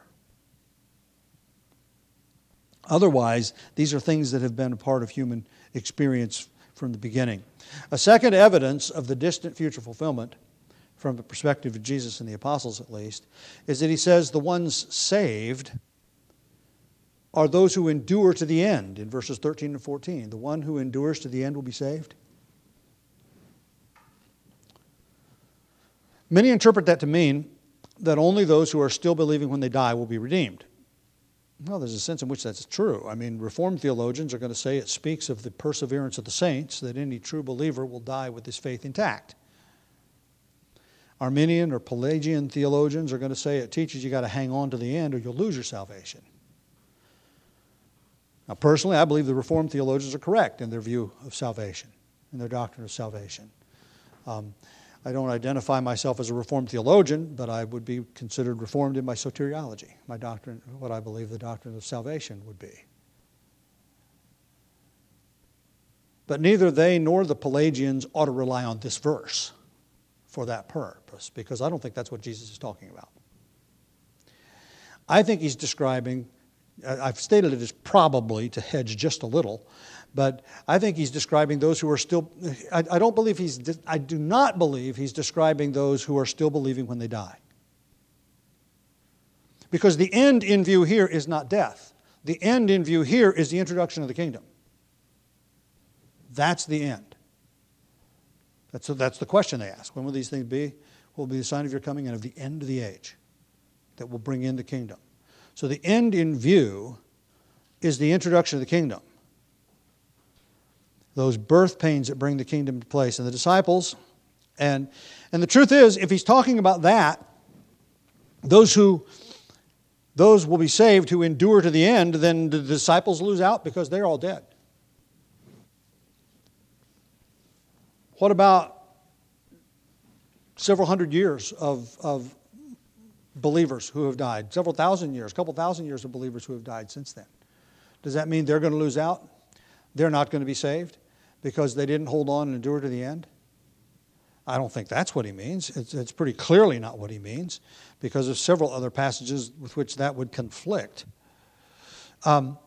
Otherwise, these are things that have been a part of human experience from the beginning. A second evidence of the distant future fulfillment, from the perspective of Jesus and the apostles at least, is that he says the ones saved are those who endure to the end, in verses thirteen and fourteen. The one who endures to the end will be saved. Many interpret that to mean that only those who are still believing when they die will be redeemed. Well, there's a sense in which that's true. I mean, Reformed theologians are going to say it speaks of the perseverance of the saints, that any true believer will die with his faith intact. Arminian or Pelagian theologians are going to say it teaches you got to hang on to the end or you'll lose your salvation. Now, personally, I believe the Reformed theologians are correct in their view of salvation, in their doctrine of salvation. Um, I don't identify myself as a Reformed theologian, but I would be considered Reformed in my soteriology, my doctrine, what I believe the doctrine of salvation would be. But neither they nor the Pelagians ought to rely on this verse for that purpose, because I don't think that's what Jesus is talking about. I think he's describing, I've stated it as probably to hedge just a little, but I think he's describing those who are still, I, I don't believe he's, I do not believe he's describing those who are still believing when they die. Because the end in view here is not death. The end in view here is the introduction of the kingdom. That's the end. That's, that's the question they ask. When will these things be? What will be the sign of your coming and of the end of the age that will bring in the kingdom? So the end in view is the introduction of the kingdom. Those birth pains that bring the kingdom to place. And the disciples, and, and the truth is, if he's talking about that, those who, those will be saved who endure to the end, then the disciples lose out because they're all dead. What about several hundred years of, of believers who have died? Several thousand years, a couple thousand years of believers who have died since then. Does that mean they're going to lose out? They're not going to be saved because they didn't hold on and endure to the end? I don't think that's what he means. It's, it's pretty clearly not what he means because of several other passages with which that would conflict. Um,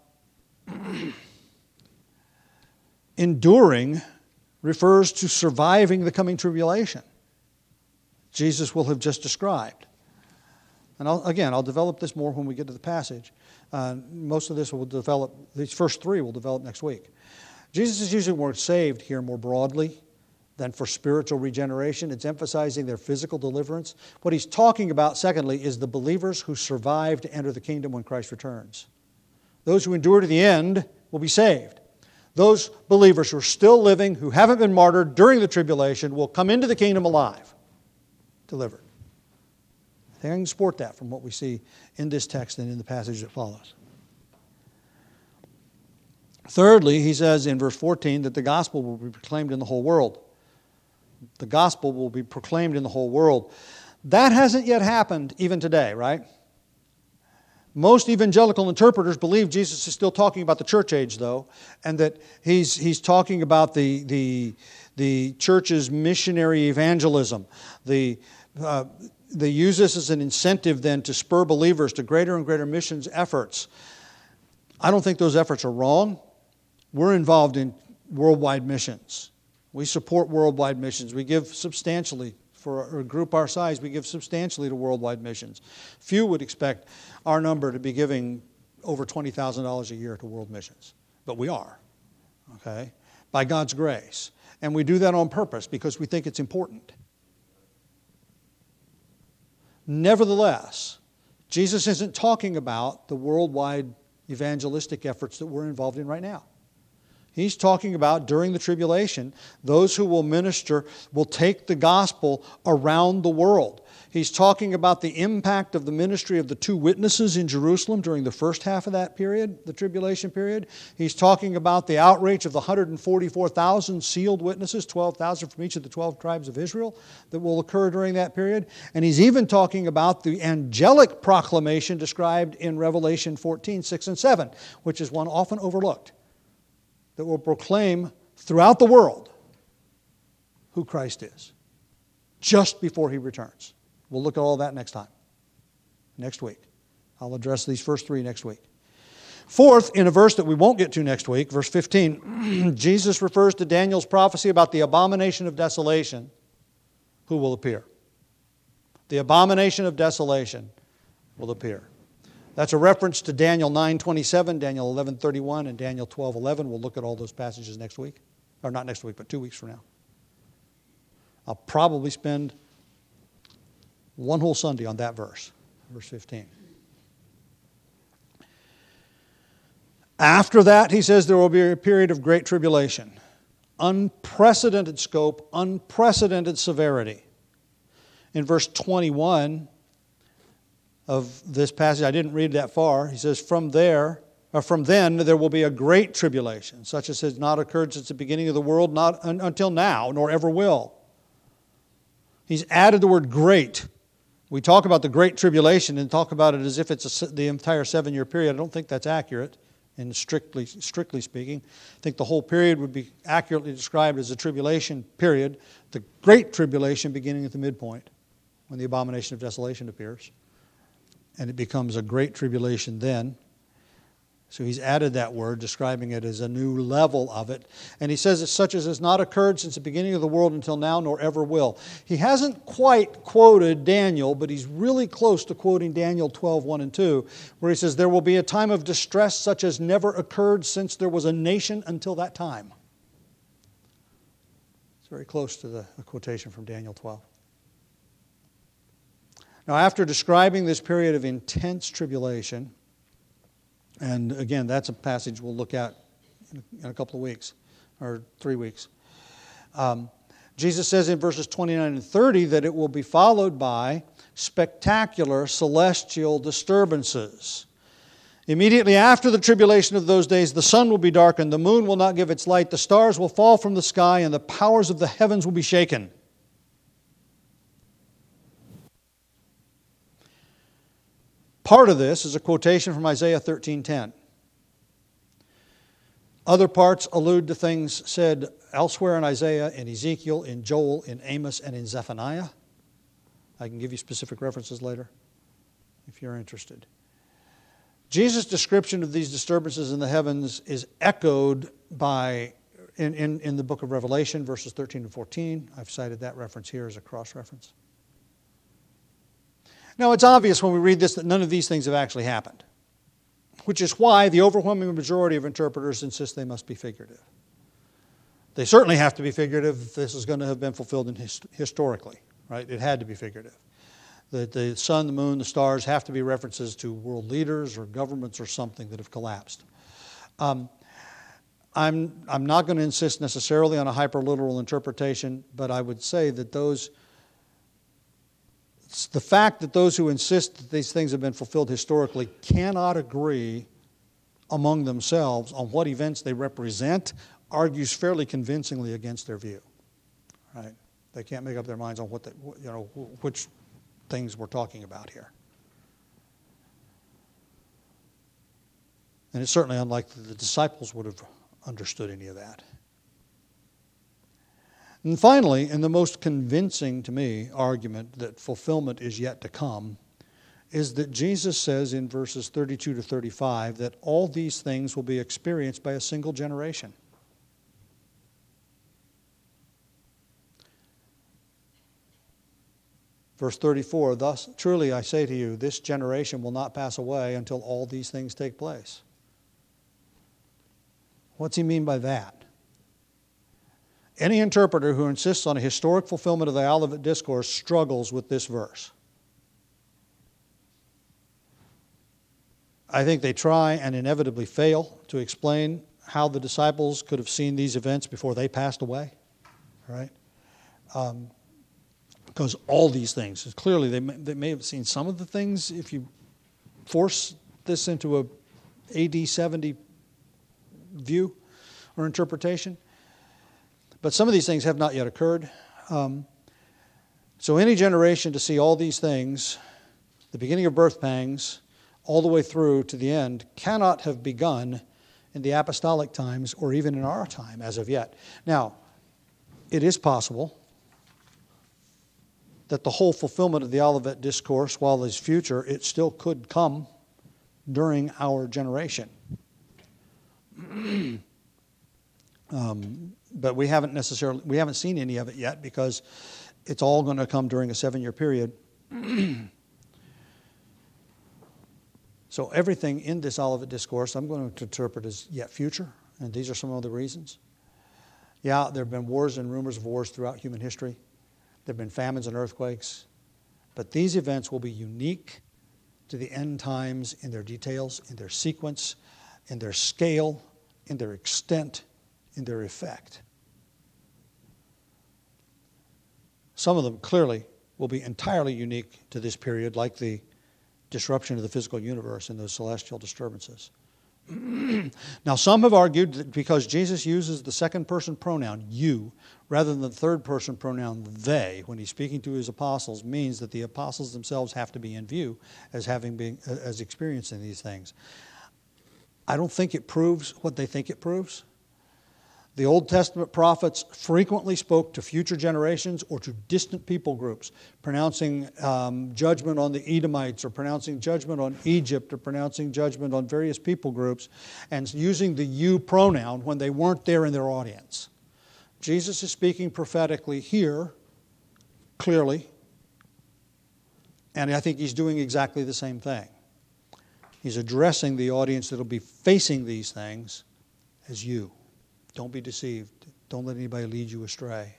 enduring refers to surviving the coming tribulation Jesus will have just described. And I'll, again, I'll develop this more when we get to the passage. Uh, most of this will develop, these first three will develop next week. Jesus is using the word saved here more broadly than for spiritual regeneration. It's emphasizing their physical deliverance. What he's talking about, secondly, is the believers who survive to enter the kingdom when Christ returns. Those who endure to the end will be saved. Those believers who are still living, who haven't been martyred during the tribulation, will come into the kingdom alive, delivered. I think I can support that from what we see in this text and in the passage that follows. Thirdly, he says in verse fourteen that the gospel will be proclaimed in the whole world. The gospel will be proclaimed in the whole world. That hasn't yet happened even today, right? Most evangelical interpreters believe Jesus is still talking about the church age, though, and that he's he's talking about the the the church's missionary evangelism. The uh, they use this as an incentive then to spur believers to greater and greater missions efforts. I don't think those efforts are wrong. We're involved in worldwide missions. We support worldwide missions. We give substantially, for a group our size, we give substantially to worldwide missions. Few would expect our number to be giving over twenty thousand dollars a year to world missions, but we are. okay, by God's grace. And we do that on purpose because we think it's important. Nevertheless, Jesus isn't talking about the worldwide evangelistic efforts that we're involved in right now. He's talking about during the tribulation, those who will minister will take the gospel around the world. He's talking about the impact of the ministry of the two witnesses in Jerusalem during the first half of that period, the tribulation period. He's talking about the outreach of the one hundred forty-four thousand sealed witnesses, twelve thousand from each of the twelve tribes of Israel, that will occur during that period. And he's even talking about the angelic proclamation described in Revelation fourteen, six and seven, which is one often overlooked, that will proclaim throughout the world who Christ is, just before He returns. We'll look at all that next time, next week. I'll address these first three next week. Fourth, in a verse that we won't get to next week, verse fifteen, Jesus refers to Daniel's prophecy about the abomination of desolation who will appear. The abomination of desolation will appear. That's a reference to Daniel nine twenty-seven, Daniel eleven thirty-one, and Daniel twelve eleven. We'll look at all those passages next week. Or not next week, but two weeks from now. I'll probably spend one whole Sunday on that verse, verse fifteen. After that, he says there will be a period of great tribulation. Unprecedented scope, unprecedented severity. In verse twenty-one of this passage, I didn't read that far. He says, from there, or from then, there will be a great tribulation, such as has not occurred since the beginning of the world, not un- until now, nor ever will. He's added the word great. We talk about the Great Tribulation and talk about it as if it's a, the entire seven-year period. I don't think that's accurate, in strictly, strictly speaking. I think the whole period would be accurately described as a tribulation period, the Great Tribulation beginning at the midpoint, when the abomination of desolation appears. And it becomes a great tribulation then. So he's added that word, describing it as a new level of it. And he says it's such as has not occurred since the beginning of the world until now, nor ever will. He hasn't quite quoted Daniel, but he's really close to quoting Daniel twelve, one and two, where he says, there will be a time of distress such as never occurred since there was a nation until that time. It's very close to the, the quotation from Daniel twelve. Now, after describing this period of intense tribulation, and again, that's a passage we'll look at in a couple of weeks, or three weeks. Um, Jesus says in verses twenty-nine and thirty that it will be followed by spectacular celestial disturbances. Immediately after the tribulation of those days, the sun will be darkened, the moon will not give its light, the stars will fall from the sky, and the powers of the heavens will be shaken. Part of this is a quotation from Isaiah thirteen ten. Other parts allude to things said elsewhere in Isaiah, in Ezekiel, in Joel, in Amos, and in Zephaniah. I can give you specific references later if you're interested. Jesus' description of these disturbances in the heavens is echoed by in, in, in the book of Revelation, verses thirteen and fourteen. I've cited that reference here as a cross-reference. Now, it's obvious when we read this that none of these things have actually happened, which is why the overwhelming majority of interpreters insist they must be figurative. They certainly have to be figurative if this is going to have been fulfilled in hist- historically, right? It had to be figurative. The, the sun, the moon, the stars have to be references to world leaders or governments or something that have collapsed. Um, I'm, I'm not going to insist necessarily on a hyperliteral interpretation, but I would say that those the fact that those who insist that these things have been fulfilled historically cannot agree among themselves on what events they represent argues fairly convincingly against their view. Right? They can't make up their minds on what they, you know, which things we're talking about here. And it's certainly unlikely the disciples would have understood any of that. And finally, and the most convincing to me argument that fulfillment is yet to come is that Jesus says in verses thirty-two to thirty-five that all these things will be experienced by a single generation. Verse thirty-four, thus truly I say to you, this generation will not pass away until all these things take place. What's he mean by that? Any interpreter who insists on a historic fulfillment of the Olivet Discourse struggles with this verse. I think they try and inevitably fail to explain how the disciples could have seen these events before they passed away, right? Um, because all these things, clearly they may, they may have seen some of the things. If you force this into a A D seventy view or interpretation, but some of these things have not yet occurred. Um, so any generation to see all these things, the beginning of birth pangs, all the way through to the end, cannot have begun in the apostolic times or even in our time as of yet. Now, it is possible that the whole fulfillment of the Olivet Discourse, while it is future, it still could come during our generation. um, but we haven't necessarily, we haven't seen any of it yet because it's all going to come during a seven-year period. So everything in this Olivet Discourse I'm going to interpret as yet future, and these are some of the reasons. Yeah, there have been wars and rumors of wars throughout human history. There have been famines and earthquakes. But these events will be unique to the end times in their details, in their sequence, in their scale, in their extent, in their effect. Some of them clearly will be entirely unique to this period, like the disruption of the physical universe and those celestial disturbances. Now, some have argued that because Jesus uses the second person pronoun, you, rather than the third person pronoun, they, when he's speaking to his apostles, means that the apostles themselves have to be in view as having been, as experiencing these things. I don't think it proves what they think it proves. The Old Testament prophets frequently spoke to future generations or to distant people groups, pronouncing um, judgment on the Edomites or pronouncing judgment on Egypt or pronouncing judgment on various people groups and using the you pronoun when they weren't there in their audience. Jesus is speaking prophetically here, clearly, and I think he's doing exactly the same thing. He's addressing the audience that will be facing these things as you. Don't be deceived. Don't let anybody lead you astray.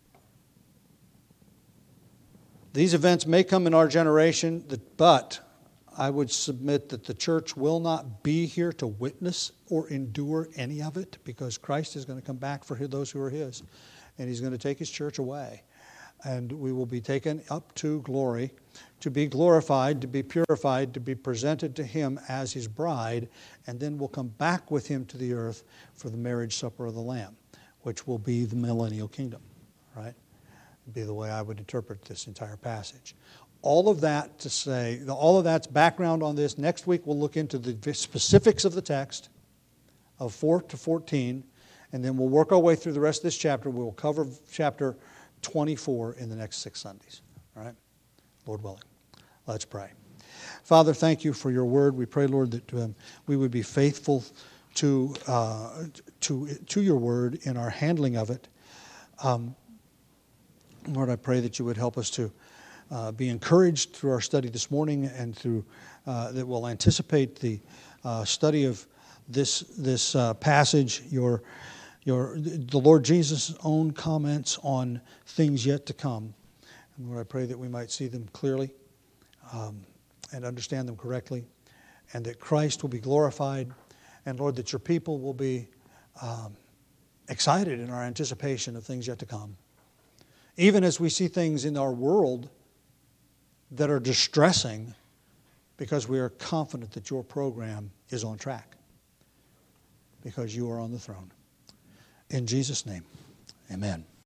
These events may come in our generation, but I would submit that the church will not be here to witness or endure any of it because Christ is going to come back for those who are his, and he's going to take his church away. And we will be taken up to glory, to be glorified, to be purified, to be presented to him as his bride, and then we'll come back with him to the earth for the marriage supper of the Lamb, which will be the millennial kingdom, right? Be the way I would interpret this entire passage. All of that to say, all of that's background on this. Next week we'll look into the specifics of the text of four to fourteen, and then we'll work our way through the rest of this chapter. We'll cover chapter twenty-four in the next six Sundays. All right? Lord willing. Let's pray. Father, thank you for your word. We pray, Lord, that um, we would be faithful to, uh, to, to your word in our handling of it. Um, Lord, I pray that you would help us to uh, be encouraged through our study this morning and through uh, that we'll anticipate the uh, study of this, this uh, passage, your Your, the Lord Jesus' own comments on things yet to come. And Lord, I pray that we might see them clearly um, and understand them correctly, and that Christ will be glorified, and Lord, that your people will be um, excited in our anticipation of things yet to come. Even as we see things in our world that are distressing, because we are confident that your program is on track, because you are on the throne. In Jesus' name, amen.